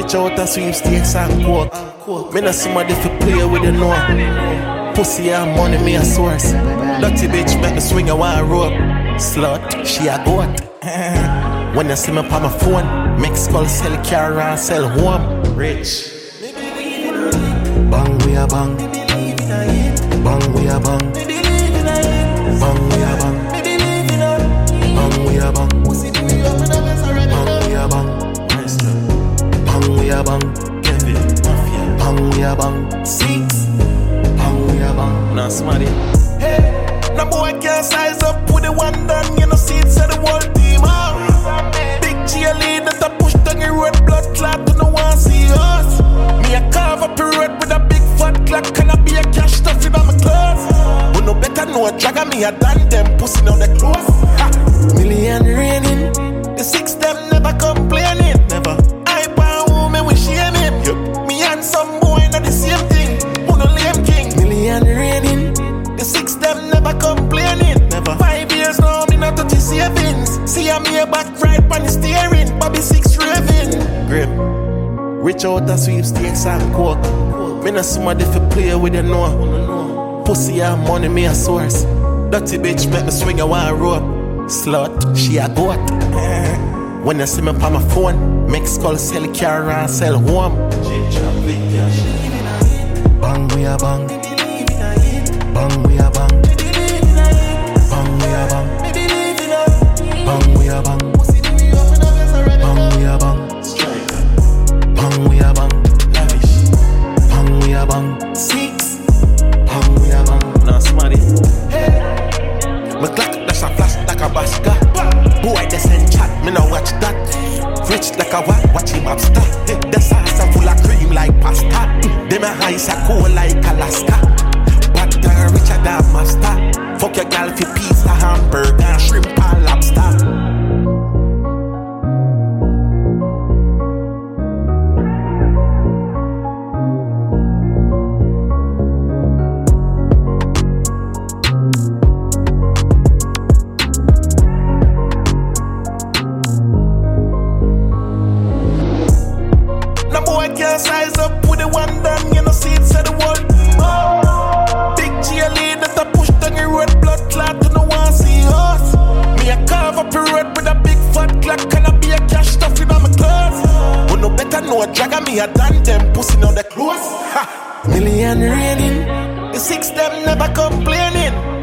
Rich out of sweepstakes and coke. Me not somebody fi play with the no. Pussy and money me a source. Dirty bitch make me swing a one rope. Slut, she a goat. When you see me on my phone, make skull sell car and sell home. Rich. Bang we a bang. Bang we a bang. Bang we a bang. Bang we a bang. Bang we a bang. Bang we a bang. Bang we a bang. Six. Bang we a bang. Now somebody. Hey, no boy can't size up with the one done. You know see it said the whole team. Big cheerleader that push down your road blood clot. You know want see us. Me a carve up a road with a big fat clock. Can I be a cash stuff in my clothes? But no better know a dragger me a done them pussy on the clothes. Million raining. The six them never complaining. Never. I pound woman we shame him. Yep. Me and some boy not the same thing. Who no lame king. Million raining. The six them never complaining. Never. 5 years now me not touch the savings. See I'm here back right on the steering. Bobby six raving. Grim. Rich out of sweepstakes and coke. Me not somebody fi play with the no. Pussy and money me a source. Dirty bitch make me swing a one rope. Slut, she a goat. When you see me on my phone, make skull sell car and sell home. Bang we a bang. Bang we a bang. Bang we a bang. Bang we a bang. Bang we a bang. Bang we a bang. Bang we a bang. Six. Bang we a bang. Now smarty. My clock dash a flash like a basket. Boy they send chat, me no watch that. Rich like a watch him upstart. The sauce a full of cream like pasta. Them a eyes a cool like Alaska. But richer than master. Fuck your gal for pizza, hamburger, and shrimp and lobster. Size up with the one done, you know see it said the whole team. Big cheerleader that push down your road blood clot, you know want see us. Me a carve up a road with a big fat clock. Can I be a cash stuff in my clothes? But no better know a dragger me a done them pussy on the clothes. Million raining, the six them never complaining.